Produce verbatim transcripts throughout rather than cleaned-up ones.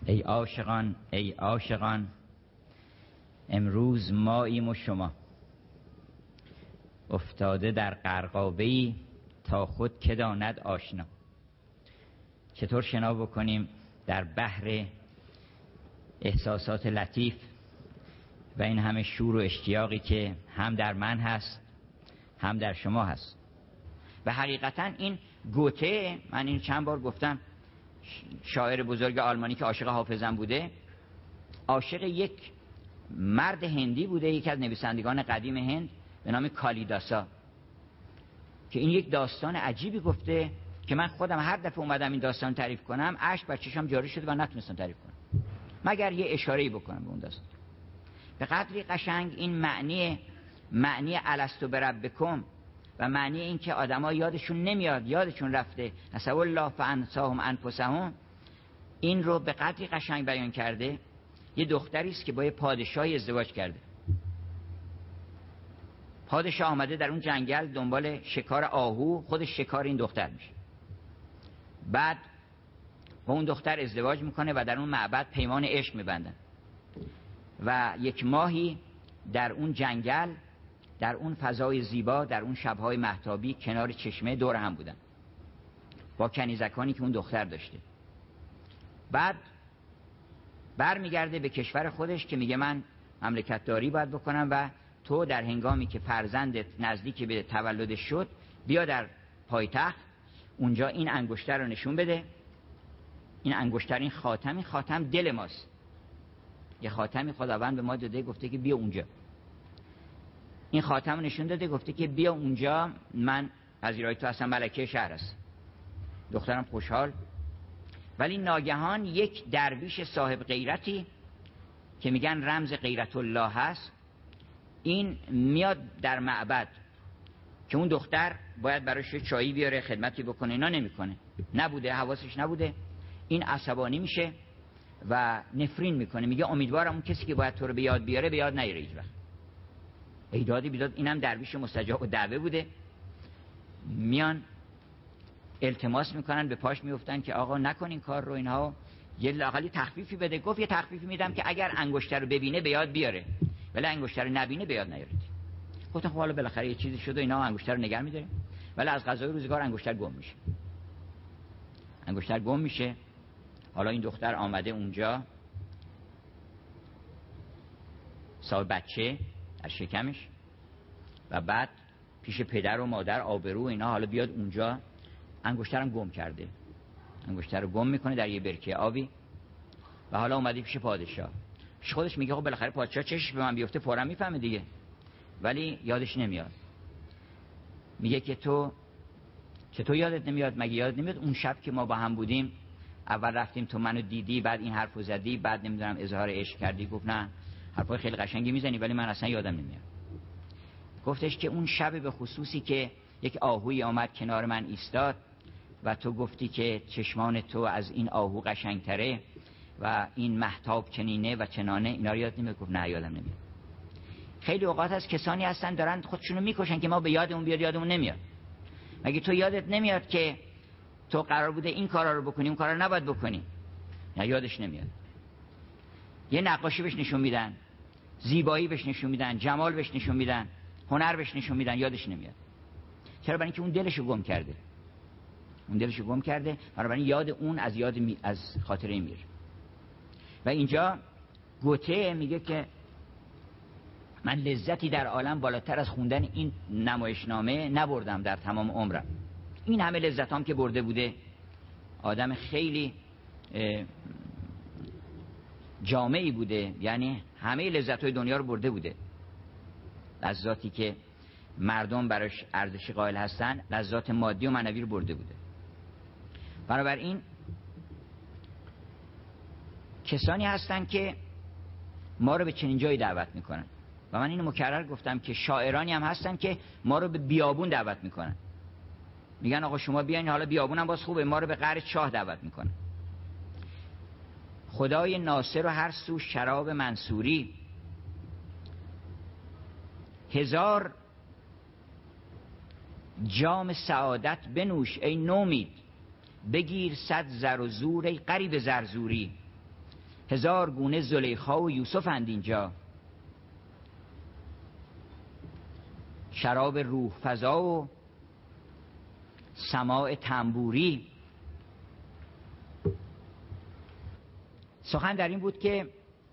ای عاشقان ای عاشقان، امروز ماییم و شما، افتاده در غرقابه‌ای تا خود که داند آشنا. چطور شنا بکنیم در بحر احساسات لطیف و این همه شور و اشتیاقی که هم در من هست هم در شما هست. و حقیقتا این گوته، من این چند بار گفتم، شاعر بزرگ آلمانی که عاشق حافظم بوده، عاشق یک مرد هندی بوده، یکی از نویسندگان قدیم هند به نام کالیداسا، که این یک داستان عجیبی گفته که من خودم هر دفعه اومدم این داستان تعریف کنم اشک بر چشمم جاری شده و نتونستم تعریف کنم مگر یه اشاره‌ای بکنم به اون داستان. به قدری قشنگ این معنی معنی الستو بربکم و معنی این که آدما یادشون نمیاد، یادشون رفته، نسأل الله فانساهم انفسهم، این رو به قدری قشنگ بیان کرده. یه دختری است که با یه پادشاهی ازدواج کرده. پادشاه آمده در اون جنگل دنبال شکار آهو، خودش شکار این دختر میشه. بعد با اون دختر ازدواج میکنه و در اون معبد پیمان عشق میبندن و یک ماهی در اون جنگل، در اون فضای زیبا، در اون شبهای مهتابی کنار چشمه دور هم بودن با کنیزکانی که اون دختر داشته. بعد بر میگرده به کشور خودش که میگه من مملکت داری باید بکنم و تو در هنگامی که فرزندت نزدیک به تولدش شد بیا در پایتخت، اونجا این انگشتر رو نشون بده. این انگشتر، این خاتم، این خاتم دل ماست. یه خاتمی خداوند به ما داده، گفته که بیا اونجا. این خاتم رو نشون داده، گفته که بیا اونجا، من پذیرای تو هستم، ملکه شهر هست. دخترم خوشحال. ولی ناگهان یک درویش صاحب غیرتی که میگن رمز غیرت الله هست، این میاد در معبد که اون دختر باید براش چایی بیاره، خدمتی بکنه، اینا نمیکنه، نبوده، حواسش نبوده. این عصبانی میشه و نفرین میکنه، میگه امیدوارم اون کسی که باید تو رو به یاد بیاره به یاد نیاره هیچ وقت. ایدادی بیداد. اینم درویش مستجاب و دعوه بوده. میان التماس میکنن، به پاش میفتن که آقا نکن این کار رو، اینها یه لااقل تخفیفی بده. گفت یه تخفیفی میدم که اگر انگشتر رو ببینه به یاد بیاره، ولی انگشتر رو نبینه به یاد نیاره. گفتن خب حالا بالاخره یه چیزی شده، اینا انگشتر رو نگه می‌داره، ولی از قضای روزگار انگشتر گم میشه. انگشتر گم میشه. حالا این دختر آمده اونجا، صاحب بچه در شکمش، و بعد پیش پدر و مادر آبرو اینا، حالا بیاد اونجا، انگشترم گم کرده. انگشتر رو گم میکنه در یه برکه آبی و حالا اومده پیش پادشاه. پیش خودش میگه خب بالاخره پادشاه چشش به من بیفته فوراً میفهمه دیگه، ولی یادش نمیاد. میگه که تو چطور یادت نمیاد؟ مگه یادت نمیاد اون شب که ما با هم بودیم، اول رفتیم تو منو دیدی، بعد این حرفو زدی، بعد نمیدونم اظهار عشق کردی؟ گفت نه، حرفای خیلی قشنگی میزنی ولی من اصلا یادم نمیاد. گفتش که اون شب به خصوصی که یک آهوی آمد کنار من ایستاد و تو گفتی که چشمان تو از این آهو قشنگتره و این مهتاب چنینه و چنانه، اینا رو یاد نمیاد؟ گفت نه یادم نمیاد. خیلی اوقات از کسانی هستن دارن خودشونو میکشن که ما به یادمون بیاد، یادمون نمیاد. مگه تو یادت نمیاد که تو قرار بوده این کارا رو بکنی، اون کارا رو نباید بکنی؟ نه یادش نمیاد. یه نقاشی بهش نشون میدن، زیبایی بهش نشون میدن، جمال بهش نشون میدن، هنر بهش نشون میدن، یادش نمیاد. چرا؟ برای اینکه اون دلشو گم کرده. اون دلشو گم کرده، برای یاد اون از یاد می... از خاطره میره. و اینجا گوته میگه که من لذتی در عالم بالاتر از خوندن این نمایشنامه نبردم در تمام عمرم. این همه لذتام که برده بوده، آدم خیلی جامعی بوده، یعنی همه لذت‌های دنیا رو برده بوده. لذاتی که مردم براش ارزش قائل هستن، لذات مادی و معنوی رو برده بوده. بنابراین کسانی هستن که ما رو به چنین جایی دعوت میکنن و من اینو مکرر گفتم که شاعرانی هم هستن که ما رو به بیابون دعوت میکنن. میگن آقا شما بیاین، حالا بیابون هم باز خوبه، ما رو به قعر چاه دعوت میکنن. خدای ناصر و هر سو شراب منصوری، هزار جام سعادت بنوش ای نومید، بگیر صد زر و زور ای غریب زرزوری. هزار گونه زلیخا و یوسف اند اینجا، شراب روح فضا و سماع تنبوری. سخن در این بود که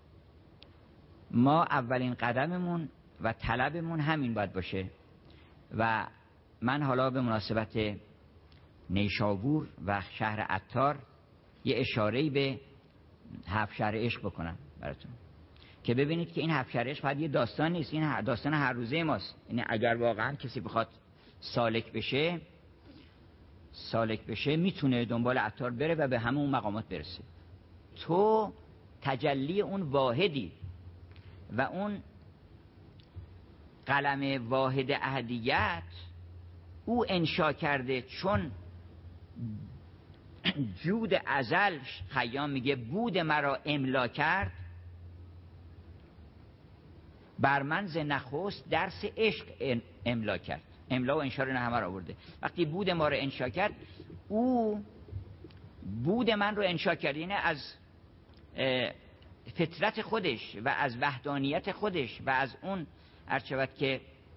ما اولین قدممون و طلبمون همین باید باشه و من حالا به مناسبت نیشابور و شهر عطار یه اشاره‌ای به هفت شهر عشق بکنم براتون که ببینید که این هفت شهر عشق فقط یه داستان نیست، این داستان هر روزه ماست. یعنی اگر واقعا کسی بخواد سالک بشه سالک بشه میتونه دنبال عطار بره و به همه اون مقامات برسه. تو تجلی اون واحدی و اون قلم واحد احدیت او انشا کرده، چون جود ازل خیام میگه بود مرا املا کرد، بر من ز نخست درس عشق املا کرد. املا و انشا رو همه را آورده. وقتی بود ما رو انشا کرد، او بود من رو انشا کرد، یعنی از فطرت خودش و از وحدانیت خودش و از اون ارچبت که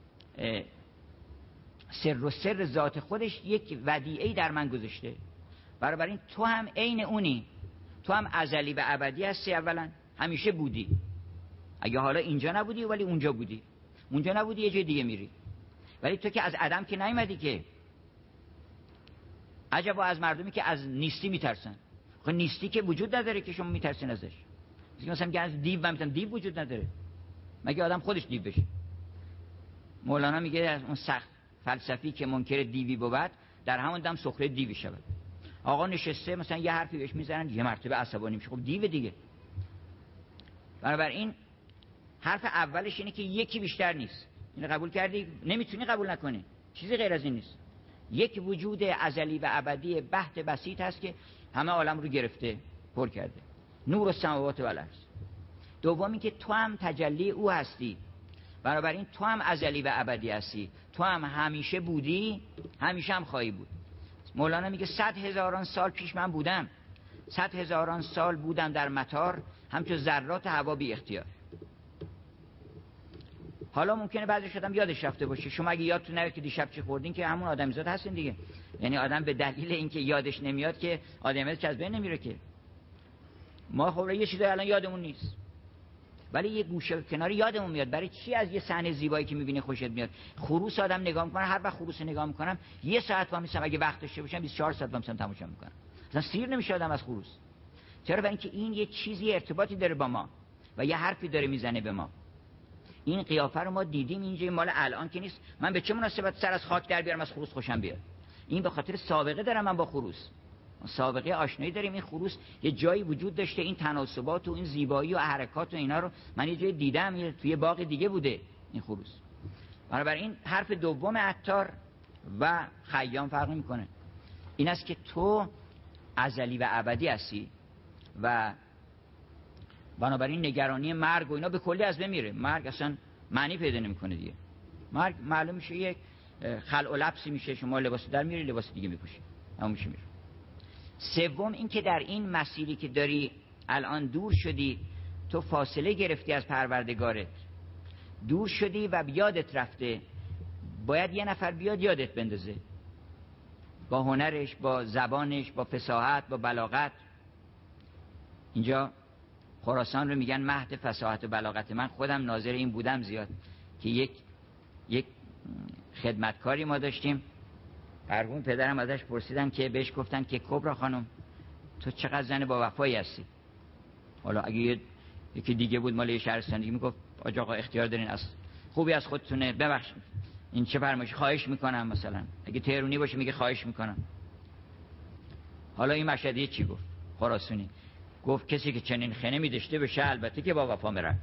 سر و سر ذات خودش یک ودیعه‌ای در من گذاشته. برابر این تو هم عین اونی، تو هم ازلی و ابدی هستی. اولا همیشه بودی، اگه حالا اینجا نبودی ولی اونجا بودی، اونجا نبودی یه جای دیگه میری، ولی تو که از عدم که نیومدی که. عجبا از مردمی که از نیستی میترسن. خب نیستی که وجود نداره که شما میترسین ازش. مثلا میگن از دیو، من میگم دیو وجود نداره، مگه آدم خودش دیو بشه؟ مولانا میگه از اون سخت فلسفی که منکر دیوی بود در همون دم سخره دیوی شود. آقا نشسته مثلا یه حرفی بهش میزنن یه مرتبه عصبانی میشه، خب دیو دیگه. بنابراین حرف اولش اینه که یکی بیشتر نیست. اینو قبول کردی؟ نمیتونی قبول نکنی، چیزی غیر از این نیست. یک وجود ازلی و ابدی بحت بسیط هست که همه عالم رو گرفته پر کرده، نور السماوات و الارض. دومی که تو هم تجلی او هستی، بنابراین تو هم ازلی و ابدی هستی، تو هم همیشه بودی، همیشه هم خواهی بود. مولانا میگه صد هزاران سال پیش من بودم، صد هزاران سال بودم در مطار، همچون ذرات هوا بی اختیار. حالا ممکنه بعضی آدم یادش رفته باشه. شما اگه یادتون نره که دیشب چی خوردین که همون آدمیزاد هستین دیگه. یعنی آدم به دلیل اینکه یادش نمیاد که آدمیزاد از بین نمیره که. ما خب یه چیزی الان یادمون نیست، ولی یه گوشه کناری یادمون میاد. برای چی؟ از یه صحنه زیبایی که میبینی خوشت میاد. خروس آدم نگاه میکنه، هر وقت خروس نگاه میکنم یه ساعت وامیستم، اگه وقت داشته باشم بیست و چهار ساعت وامیستم تماشا میکنم. اصلا سیر نمیشه آدم از خروس. چرا؟ برای اینکه این یه چیزی ارتباطی داره با ما و یه حرفی داره میزنه به ما. این قیافه رو ما دیدیم، اینجا مال الان که نیست. من به چه مناسبت سر از خاک در بیارم از خروس خوشم بیاد؟ این به خاطر سابقه دارم من با خروس، سابقه آشنایی داریم. این خروس یه جایی وجود داشته، این تناسبات و این زیبایی و حرکات و اینا رو من یه جای دیدم، یه توی باغ دیگه بوده این خروس. بنابراین حرف دوم عطار و خیام فرق میکنه. این است که تو ازلی و ابدی هستی و بنابراین نگرانی مرگ و اینا به کلی از بین میره. مرگ اصلا معنی پیدا نمیکنه دیگه. مرگ معلوم میشه یک خلع و لبسی میشه، شما لباس در میاری لباس دیگه میپوشی، همون میشه میره. سوم این که در این مسیری که داری الان دور شدی، تو فاصله گرفتی از پروردگارت، دور شدی و یادت رفته. باید یه نفر بیاد یادت بندازه، با هنرش، با زبانش، با فصاحت، با بلاغت. اینجا خراسان رو میگن مهد فصاحت و بلاغت. من خودم ناظر این بودم زیاد که یک یک خدمتکاری ما داشتیم، مرحوم پدرم ازش پرسیدن که بهش گفتن که کبرا خانم تو چقدر زن با وفایی هستی. حالا اگه یکی دیگه بود مال شهرستان دیگه میگفت آج آقا اختیار دارین، از خوبی از خودتونه ببخشید این چه فرمایش، خواهش میکنم. مثلا اگه تهرونی باشه میگه خواهش میکنم. حالا این مشهدی چی گفت؟ خراسانی گفت کسی که چنین خنه میداشته بشه البته که با وفا میره.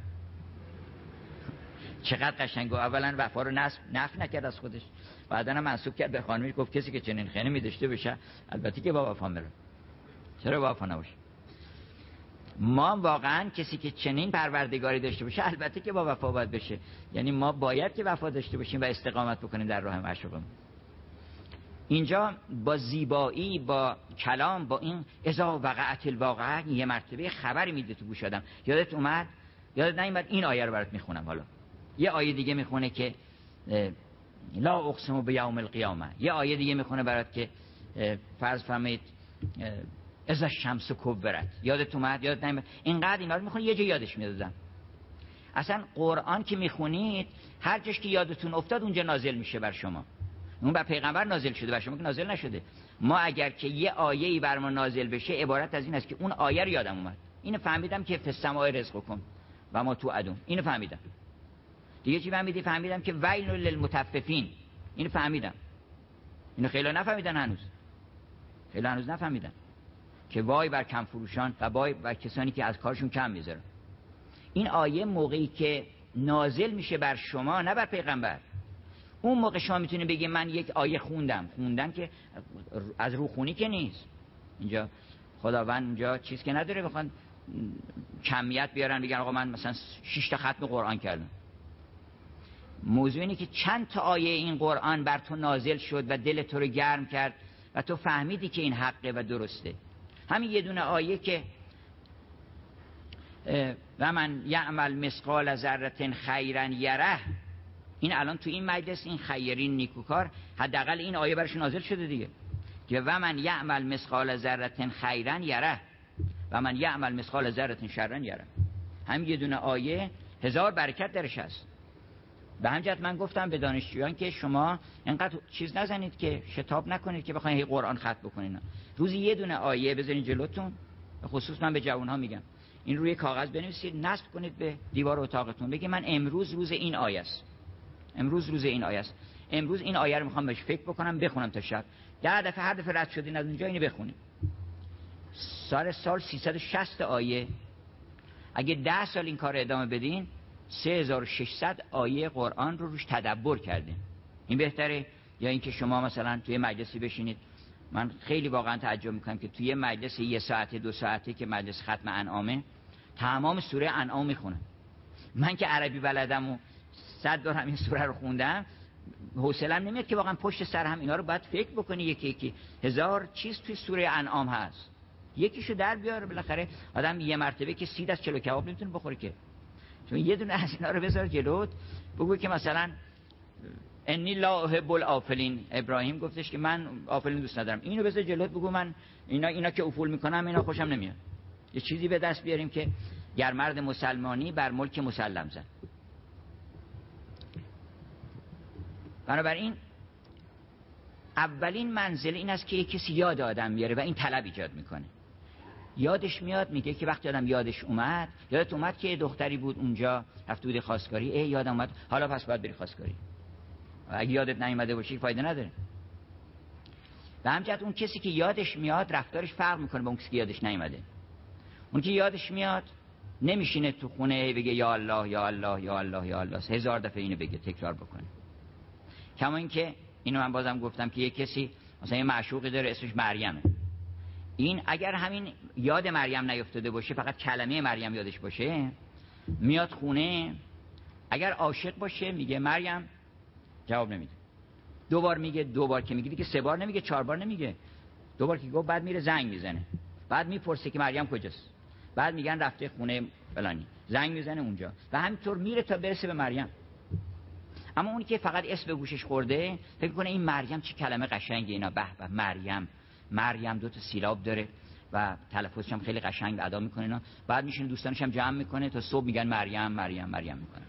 چقدر قشنگ. اولا وفا رو نصب نفی نکرد از خودش، بعداً هم منسوب کرد به خانمی، گفت کسی که چنین خنه میداشته بشه البته که با وفا میره. چرا با وفا نباشه؟ ما واقعا کسی که چنین پروردگاری داشته باشه البته که با وفا باید بشه. یعنی ما باید که وفا داشته باشیم و استقامت بکنیم در راه معشوقمون. اینجا با زیبایی، با کلام، با این اذا وقعت الواقعه یه مرتبه خبری میده تو گوش آدم. یادت اومد؟ یادت نیومد؟ این آیه رو برات میخونم. حالا یه آیه دیگه میخونه که لا اقسم بیوم القیامه. یه آیه دیگه میخونه برات که فرض فرمایید اذا الشمس کورت. یادت اومد؟ یادت نیومد؟ اینقدر اینا رو میخونه یه جا یادش میاد. اصلا قرآن که میخونید هر جاش که یادتون افتاد اونجا نازل میشه بر شما. اون بر پیغمبر نازل شده، بر شما که نازل نشده. ما اگر که یه آیه‌ای بر ما نازل بشه عبارت از این است که اون آیه رو یادم اومد. اینو فهمیدم که فسماء رزقکم و ما توعدون. اینو فهمیدم. دیگه چی فهمیدی؟ فهمیدم که ویل للمطففین. اینو فهمیدم. اینو خیلی نفهمیدن هنوز. خیلی هنوز نفهمیدن که وای بر کم فروشان و وای بر کسانی که از کارشون کم میذارن. این آیه موقعی که نازل میشه بر شما، نه بر پیغمبر. اون موقع شما میتونید بگید من یک آیه خوندم. خوندن که از روخونی که نیست. اینجا خداوند اینجا چیز که نداره بخوان کمیت بیارن بگن آقا من مثلا شش تا ختم قرآن کردم. موضوع اینه که چند تا آیه این قرآن بر تو نازل شد و دل تو رو گرم کرد و تو فهمیدی که این حقه و درسته. همین یه دونه آیه که و من یعمل مثقال ذره خیرا یره، این الان تو این مجلس این خیرین نیکوکار حداقل این آیه برش نازل شده دیگه که و من یعمل مثقال ذره خیرا یره و من یعمل مثقال ذره شرا یره. همین یه دونه آیه هزار برکت درش هست. به همین جهت من گفتم به دانشجویان که شما اینقدر چیز نزنید که شتاب نکنید که بخواید قرآن ختم بکنید. روزی یه دونه آیه بذارید جلوتون. به خصوص من به جوان‌ها میگم این روی کاغذ بنویسید، نصب کنید به دیوار اتاقتون. بگید من امروز روز این آیه است. امروز روز این آیه است. امروز این آیه رو میخوام بهش فکر بکنم، بخونم تا شب. ده دفعه هر دفعه رد شدین از اونجا اینو بخونید. سال سال سیصد و شصت آیه. اگه ده سال این کار ادامه بدین سه هزار و ششصد آیه قرآن رو روش تدبر کردین. این بهتره یا اینکه شما مثلا توی مجلسی بشینید. من خیلی واقعا تعجب میکنم که توی مجلس یه ساعته دو ساعته که مجلس ختم انعامه تمام سوره انعام میخونن. من که عربی بلدم و صد بار همین سوره رو خوندم حوصله‌ام نمیاد که واقعا پشت سر هم اینا رو باید فکر بکنی. یکی یکی هزار چیز توی سوره انعام هست، یکیشو در بیاره. بالاخره آدم یه مرتبه که سید از چلو کباب نمیتونه بخوره که، چون یه دونه از اینا رو بذار جلوت بگو که مثلا انی لا احب الافلین. ابراهیم گفتش که من آفلین دوست ندارم. اینو بذار جلوت بگو من اینا اینا که افول میکنم اینا خوشم نمیاد. یه چیزی به دست بیاریم که گر مرد مسلمانی بر ملک مسلم زن. بنابراین اولین منزل این است که یک کسی یاد آدم میاره و این طلب ایجاد میکنه. یادش میاد، میگه که وقتی آدم یادش اومد، یادت اومد که دختری بود اونجا رفته بودی خواستگاری، ای یادم اومد، حالا پس باید بری خواستگاری. اگه یادت نیومده باشه فایده نداره. به همین جهت اون کسی که یادش میاد رفتارش فرق میکنه با اون کسی که یادش نیومده. اون که یادش میاد نمیشینه تو خونه بگه یا الله یا الله یا الله یا الله هزار دفعه اینو بگه تکرار بکنه. کما اینکه اینو من بازم گفتم که یک کسی مثلا یه معشوقی داره اسمش مریمه، این اگر همین یاد مریم نیفتاده باشه فقط کلمه مریم یادش باشه، میاد خونه اگر عاشق باشه میگه مریم، جواب نمیده. دو بار میگه، دو بار که میگه دیگه سه بار نمیگه، چهار بار نمیگه، دو بار که گفت بعد میره زنگ میزنه، بعد میپرسه که مریم کجاست، بعد میگن رفته خونه فلانی، زنگ میزنه اونجا و همینطور میره تا برسه به مریم. اما اونی که فقط اسم به گوشش خورده فکر کنه این مریم چه کلمه قشنگه، اینا به به مریم، مریم دو تا سیلاب داره و تلفظش هم خیلی قشنگ ادا میکنه اینا. بعد میشین دوستانش هم جمع میکنه تا صبح میگن مریم مریم مریم میکنه.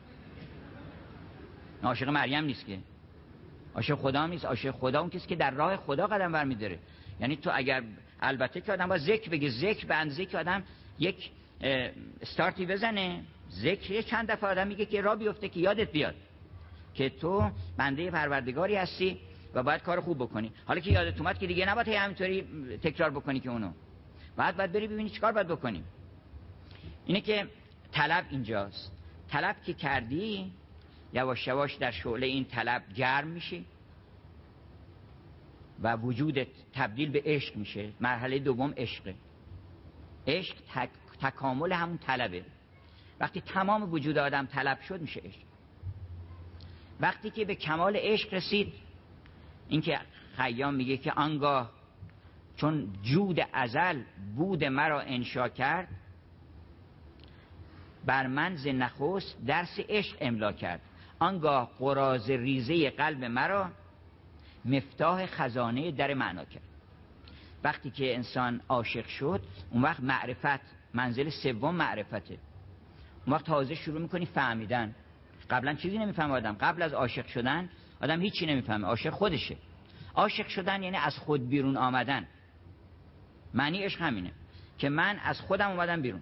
عاشق مریم نیست که، عاشق خدا هم نیست. عاشق خدا اون کسی که در راه خدا قدم برمی‌داره. یعنی تو اگر البته که آدم با ذکر بگه، ذکر به اندازه که آدم یک استارتی بزنه، ذکر چند دفعه آدم میگه که راه بیفته که یادت بیاد که تو بنده پروردگاری هستی و باید کار خوب بکنی. حالا که یادت اومد که دیگه نباید همینطوری تکرار بکنی که اونو، بعد بعد بری ببینی چیکار باید بکنی. اینه که طلب اینجاست. طلب که کردی یواش یواش در شعله این طلب گرم میشی و وجودت تبدیل به عشق میشه. مرحله دوم عشقه. عشق تک... تکامل همون طلبه. وقتی تمام وجود آدم طلب شد میشه عشق. وقتی که به کمال عشق رسید، اینکه خیام میگه که آنگاه چون جود ازل بود مرا انشا کرد، بر من ز نخست درس عشق املا کرد. آنگاه قراض ریزه قلب مرا مفتاح خزانه در معنا کرد. وقتی که انسان عاشق شد، اون وقت معرفت، منزل سوم معرفته. اون وقت تازه شروع میکنی فهمیدن. قبلا چیزی نمیفهم آدم. قبل از عاشق شدن آدم هیچی نمیفهمه. عاشق خودشه. عاشق شدن یعنی از خود بیرون آمدن. معنی عشق همینه که من از خودم اومدم بیرون.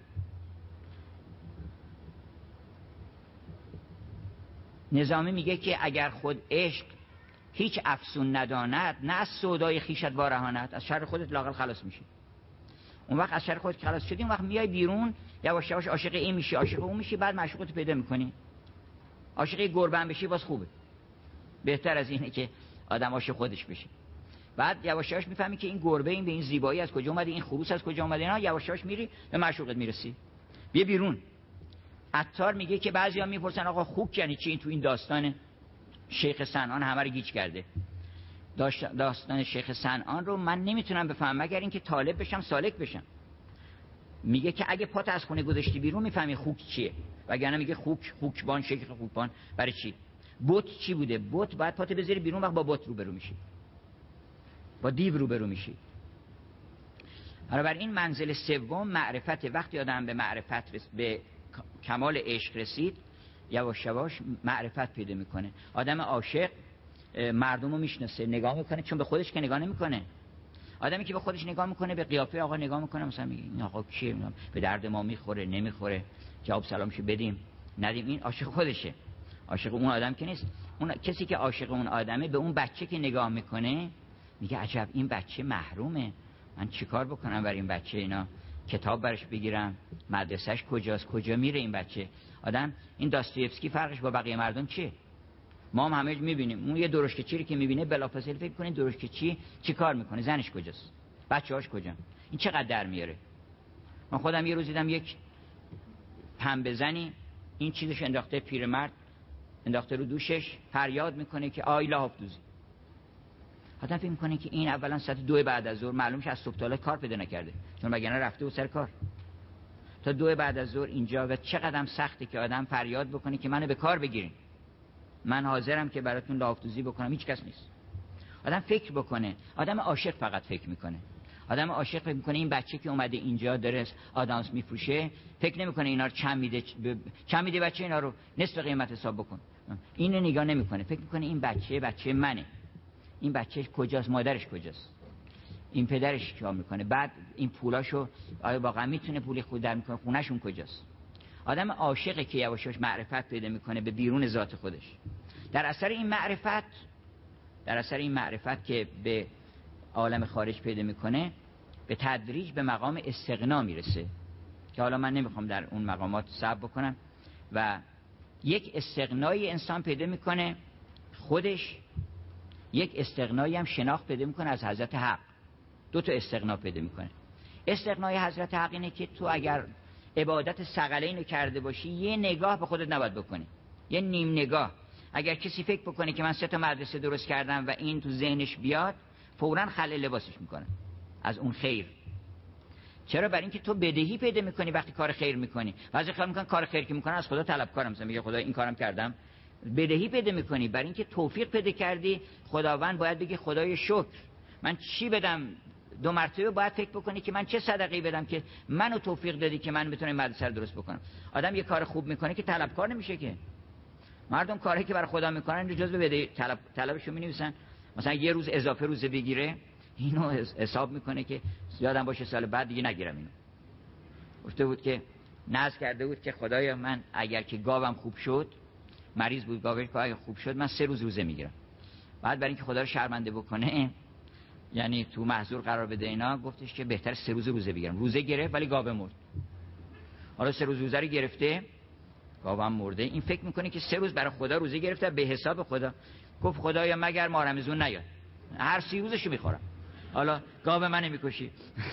نظامی میگه که اگر خود عشق هیچ افسون نداند، نه از سودای خویشت وارهاند، از شر خودت لااقل خلاص میشی. اون وقت از شر خودت خلاص شدی، اون وقت میای بیرون، یواش یواش عاشق این میشی، عاشق اون میشی، بعد معشوقت پیدا میکنی. عاشق گربه هم بشی باز خوبه. بهتر از اینه که آدم عاشق خودش بشه. بعد یواش یواش میفهمی که این گربه، این به این زیبایی از کجا اومده، این خروس از کجا اومده، اینا یواش یواش میری به معشوقت میرسی. بیا بیرون. عطار میگه که بعضیا میپرسن آقا خوک یعنی چی؟ این تو این داستان شیخ صنعان همه رو گیج کرده. داستان شیخ صنعان رو من نمیتونم بفهمم مگر اینکه طالب بشم، سالک بشم. میگه که اگه پات از خونه گذاشتی بیرون میفهمی خوک چیه، وگرنه میگه خوک، خوکبان، شیخ خوکبان. برای چی؟ بت چی بوده؟ بت بعد پات بذاری بیرون، وقت با بت روبرو میشی، با دیو روبرو میشی. بنابراین منزل سوم معرفت. وقتی آدم به معرفت رس... به کمال عشق رسید، یواش یواش معرفت پیدا میکنه. آدم عاشق مردم رو میشناسه، نگاه میکنه، چون به خودش که نگاه نمیکنه. آدمی که به خودش نگاه میکنه، به قیافه آقا نگاه میکنه، مثلا میگه این آقا کیه، به درد ما میخوره نمیخوره، جواب سلامشو بدیم ندیم، این عاشق خودشه، عاشق اون آدم که نیست. اون کسی که عاشق اون آدمه، به اون بچه که نگاه میکنه میگه عجب این بچه محرومه، من چیکار بکنم برای این بچه؟ اینا کتاب براش بگیرم، مدرسهش کجاست، کجا میره این بچه؟ آدم این داستایوفسکی فرقش با بقیه مردم چیه؟ ما هم همه میبینیم اون یه درشکه‌چی که میبینه بلافاصله فکر کنه درشکه‌چی چی کار میکنه، زنش کجاست، بچه‌هاش کجا، این چقدر در میاره. من خودم یه روز دیدم یک پنبه زنی این چیزش انداخته، پیرمرد انداخته رو دوشش، فریاد میکنه که آی لاحافدوزی. آدم فکر میکنه که این اولا ساعت دو بعد از ظهر، معلومش از صبح تا حالا کار پیدا نکرده، چون وگرنه رفته بود سر کار. تا دو بعد از ظهر اینجا و چقدرم سخته که آدم فریاد بکنه که منو به کار بگیرین، من حاضرم که براتون لاحافدوزی بکنم، هیچ کس نیست. آدم فکر بکنه. آدم عاشق فقط فکر میکنه. آدم عاشق فکر میکنه این بچه که اومده اینجا داره آدامس میفروشه، فکر نمیکنه اینا رو چند میده، چند میده بچه اینا رو نصف قیمت حساب بکن، اینو نگاه نمیکنه. فکر میکنه این بچه بچه منه، این بچه کجاست، مادرش کجاست، این پدرش چیکار میکنه، بعد این پولاشو آیا واقعا میتونه پول خود در میکنه، خونهشون کجاست. آدم عاشقی که یواش یواش معرفت پیدا میکنه به بیرون ذات خودش. در اثر این معرفت، در اثر این معرفت که به عالم خارج پیدا میکنه، به تدریج به مقام استغنا میرسه که حالا من نمیخوام در اون مقامات صبر بکنم. و یک استغنای انسان پیدا میکنه خودش، یک استغنایی هم شناخت پیدا میکنه از حضرت حق. دو تا استغنا پیدا میکنه. استغنای حضرت حق اینه که تو اگر عبادت ثقلین رو کرده باشی، یه نگاه به خودت نباید بکنی، یه نیم نگاه. اگر کسی فکر بکنه که من سه تا مدرسه درست کردم و این تو ذهنش بیاد، فوراً خلع لباسش میکنه از اون خیر. چرا؟ برای اینکه تو بدهی پیدا میکنی وقتی کار خیر میکنی. بعضی خیال میکنن کار خیر که میکنن از خدا طلبکارم، مثلا میگه خدا این کارم کردم. بدهی پیدا میکنی برای اینکه توفیق پیدا کردی. خداوند باید بگه خدای شکر، من چی بدم؟ دو مرتبه باید فکر بکنی که من چه صدقه‌ای بدم که منو توفیق دادی که من بتونم مدرسه رو درست بکنم. آدم یه کار خوب میکنه که طلبکار نمیشه که. مردم کاری که برای خدا میکنن جزء بدهی طلب طلبشو مینویسن، مثلا یه روز اضافه روزه بگیره، اینو حساب میکنه که یادم باشه سال بعد دیگه نگیرم اینو. گفته بود که نذر کرده بود که خدایا من اگر که گاوم خوب شد، مریض بود گاوش که خوب شد، من سه روز روزه میگیرم. بعد برای اینکه خدا رو شرمنده بکنه، یعنی تو محظور قرار بده اینا، گفتش که بهتر سه روز روزه بگیرم. روزه گرفت ولی گاو مرد. حالا سه روز روزه رو گرفته، گاوم مرده. این فکر میکنه که سه روز برای خدا روزه گرفته به حساب خدا. گفت خدایا مگر ماه رمضان نیاد، هر سی روزشو میخورم، حالا گاو من نمیکشی.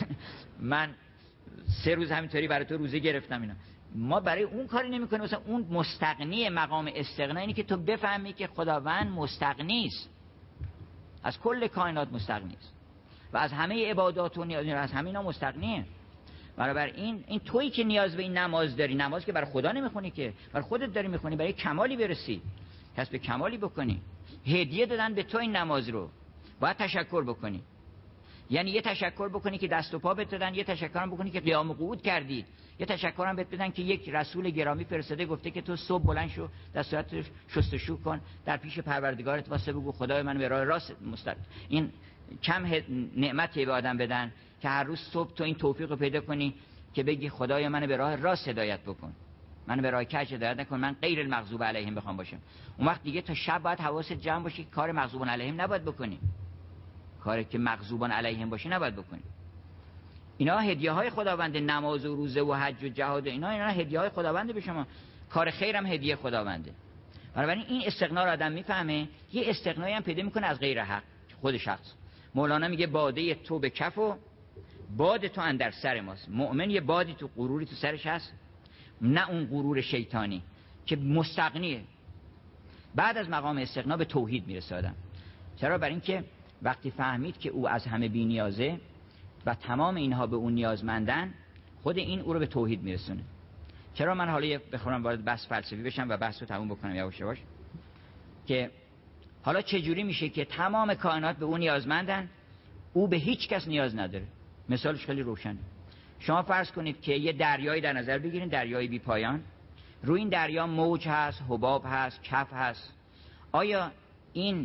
من سه روز همینطوری برای تو روزه گرفتم. اینا ما برای اون کاری نمیکنیم. مثلا اون مستغنی، مقام استغنا اینه که تو بفهمی که خداوند مستغنی است. از کل کائنات مستغنی است و از همه عبادات و نیاز از همه اینا مستغنیه. بنابراین این تویی که نیاز به این نماز داری، نماز که برای خدا نمیخونی، که برای خودت داری میخونی، برای کمالی برسی، کسب کمالی بکنی. هدیه دادن به تو این نماز رو، باید تشکر بکنی. یعنی یه تشکر بکنی که دست و پا بهت دادن، یه تشکر هم بکنی که قیام قعود کردید، یه تشکر هم بهت بدن که یک رسول گرامی فرستاده گفته که تو صبح بلند شو، دست و صورتت شستشو کن، در پیش پروردگارت واسه بگو خدای من به راه راست مستقیم. این کم نعمتی به آدم بدن که هر روز صبح تو این توفیق رو پیدا کنی که بگی خدای من به راه راست هدایت بکن، من به راه کج هدایت نکن، من غیر المغضوب علیهم بخوام باشم. اون وقت دیگه تا شب باید حواست جمع باشه که کار مغضوب علیهم نباید بکنی، کاری که مغضوبان علیهم باشه نباید بکنی. اینا هدیه های خداوند، نماز و روزه و حج و جهاد، اینا اینا هدیه های خداونده به شما. کار خیرم هدیه خداونده. بنابراین این استغنا رو آدم میفهمه، یه استغنایی هم پیدا میکنه از غیر حق خود شخص. مولانا میگه باده تو به کف و باد تو اندر سر ماست. مؤمن یه بادی تو غروری تو سرش هست، نه اون غرور شیطانی که مستغنیه. بعد از مقام استغنا به توحید میرسه آدم. چرا؟ برای اینکه وقتی فهمید که او از همه بی نیازه و تمام اینها به اون نیازمندن، خود این او رو به توحید میرسونه. چرا من حالا بخوام وارد بحث فلسفی بشم و بحث رو تموم بکنم یواش یواش، که حالا چه جوری میشه که تمام کائنات به اون نیازمندن، او به هیچ کس نیاز نداره؟ مثالش خیلی روشنه. شما فرض کنید که یه دریایی در نظر بگیرین، دریای بی پایان. روی این دریا موج هست، حباب هست، کف هست. آیا این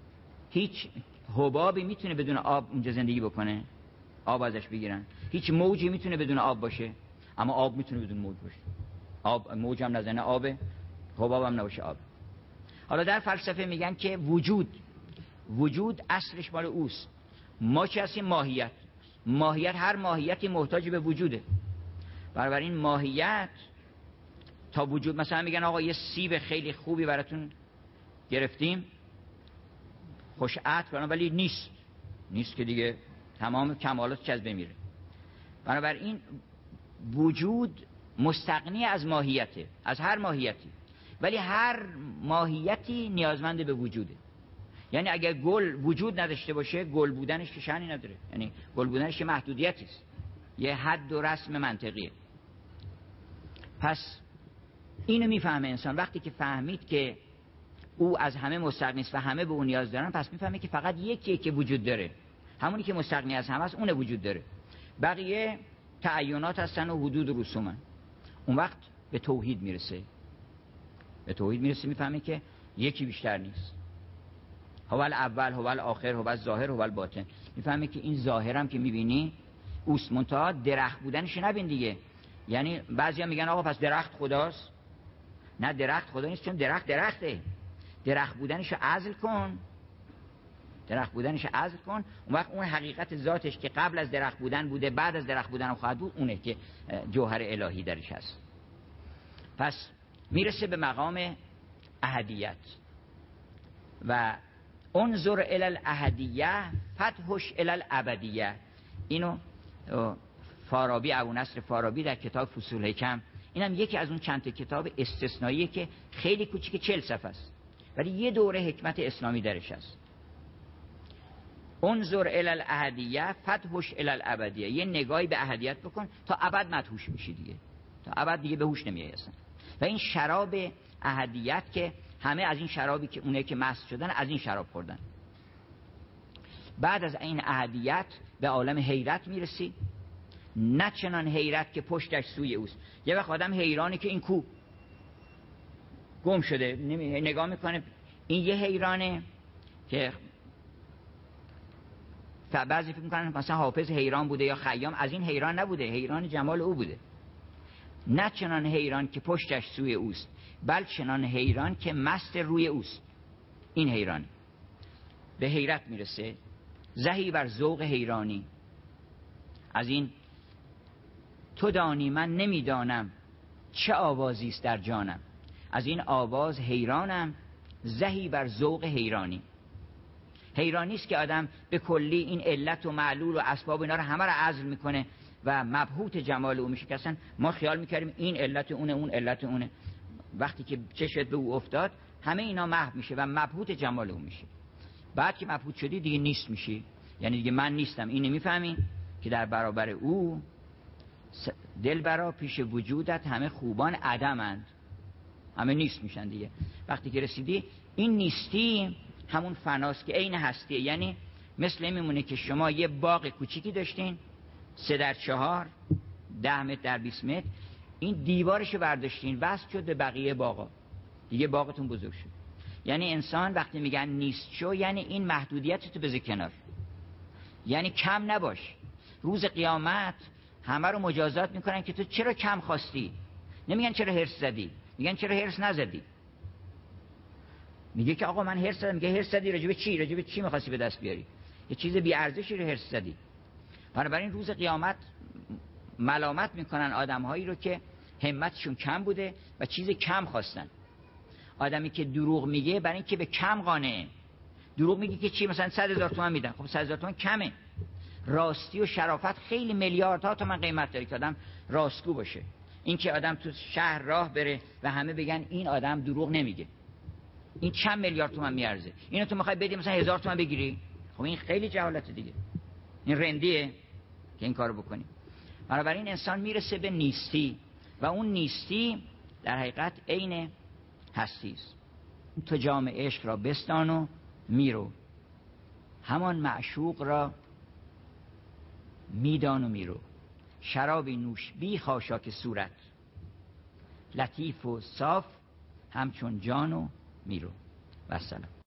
هیچ حبابی میتونه بدون آب اونجا زندگی بکنه؟ آب ازش بگیرن؟ هیچ موجی میتونه بدون آب باشه؟ اما آب میتونه بدون موج باشه. آب موج هم نزنه آبه، حباب هم نباشه آب. حالا در فلسفه میگن که وجود وجود اصلش مال اوست. ما چه هستیم؟ ماهیت. ماهیت، هر ماهیتی محتاج به وجوده. بنابراین ماهیت تا وجود، مثلا میگن آقا یه سیب خیلی خوبی براتون گرفتیم، خوش عطر، ولی نیست نیست که دیگه تمام کمالاتش از بین میره. بنابراین وجود مستغنی از ماهیته، از هر ماهیتی، ولی هر ماهیتی نیازمند به وجوده. یعنی اگر گل وجود نداشته باشه، گل بودنش که شأنی نداره. یعنی گل بودنش که محدودیتی است، یه حد و رسم منطقیه. پس اینو میفهمه انسان وقتی که فهمید که او از همه مستغنی است و همه به اون نیاز دارن، پس میفهمه که فقط یکی که وجود داره، همونی که مستغنی از همه است، اون وجود داره. بقیه تعینات هستن و حدود و رسومن. اون وقت به توحید میرسه. به توحید میرسه، میفهمه که یکی بیشتر نیست. هوال اول، هوال آخر، هوال ظاهر، هوال باطن. میفهمه که این ظاهرم که میبینی اوست، منتها درخت بودنش نبین دیگه. یعنی بعضیا میگن آقا پس درخت خداست. نه، درخت خدا نیست، چون درخت درخته. درخت بودنش رو عزل کن، درخت بودنش رو عزل کن، اون وقت اون حقیقت ذاتش که قبل از درخت بودن بوده، بعد از درخت بودن هم خواهد بود، اونه که جوهر الهی درش هست. پس میرسه به مقام احدیت و انظر الی الاحدیه فتحش الی الابدیه. اینو فارابی، ابونصر فارابی در کتاب فصول حکم، اینم یکی از اون چند تا کتاب استثنائیه که خیلی کوچیک، چهل صفحه است، ولی یه دوره حکمت اسلامی درش هست. انظر الی الاحدیه فتحش الی الابدیه. یه نگاهی به احدیت بکن تا ابد مدهوش میشی دیگه، تا ابد دیگه به هوش نمیای اصلا. و این شراب احدیت که همه از این شرابی که اونه که مست شدن از این شراب خوردن. بعد از این احدیت به عالم حیرت میرسی، نه چنان حیرت که پشتش سوی اوست. یه وقت آدم حیرانی که این کو گم شده، نگاه میکنه این یه حیرانه که بعضی فکر میکنن مثلا حافظ حیران بوده یا خیام، از این حیران نبوده، حیران جمال او بوده. نه چنان حیران که پشتش سوی اوست، بل چنان حیران که مست روی اوست. این حیران به حیرت میرسه. زهی بر ذوق حیرانی، از این تو دانی من نمیدانم چه آوازی است در جانم، از این آواز حیرانم. زهی بر ذوق حیرانی. حیرانی است که آدم به کلی این علت و معلول و اسباب اینا رو همه رو عزل میکنه و مبهوت جمال او میشه، که اصلا ما خیال میکردیم این علت اونه، اون علت اونه. وقتی که چشت به او افتاد همه اینا محو میشه و مبهوت جمال او میشه. بعد که مبهوت شدی دیگه نیست میشی، یعنی دیگه من نیستم. این نمیفهمی که در برابر او دل برا پیش وجودت همه خوبان عدمند، همه نیست میشن دیگه. وقتی که رسیدی این نیستی همون فناست که عین هستیه. یعنی مثل این میمونه که شما یه باغ کوچیکی داشتین، سه در چهار، ده متر در بیست متر، این دیوارشو برداشتین وصل شد به بقیه باغا، دیگه باغتون بزرگ شد. یعنی انسان وقتی میگن نیست شو، یعنی این محدودیت تو بذار کنار، یعنی کم نباش. روز قیامت همه رو مجازات میکنن که تو چرا کم خواستی، نمیگن چرا هرس زدی، میگن چرا هرس نزدی. میگه که آقا من هرس زدم، میگه هرس زدی راجب چی؟ راجب چی میخواستی به دست بیاری؟ یه چیز بی ارزشی رو هرس زدی. بنابراین روز قیامت ملامت میکنن آدمهایی رو که همتشون کم بوده و چیز کم خواستن. آدمی که دروغ میگه برای اینکه به کم قانعه. دروغ میگه که چی؟ مثلا صد هزار تومان میدن، خب صد هزار تومان کمه. راستی و شرافت خیلی میلیاردها تومان قیمت داره که آدم راستگو باشه. این که آدم تو شهر راه بره و همه بگن این آدم دروغ نمیگه، این چند میلیارد تومان میارزه، اینو تو میخوای بدی مثلا هزار تومان بگیری؟ خب این خیلی جهالت دیگه، این رندیه که این کارو بکنی. بنابراین انسان میرسه به نیستی و اون نیستی در حقیقت عین هستی است. تو جام عشق را بستان و میرو، همان معشوق را میدان و میرو. شرابی نوش بی خاشاک صورت، لطیف و صاف همچون جان و میرو. و السلام.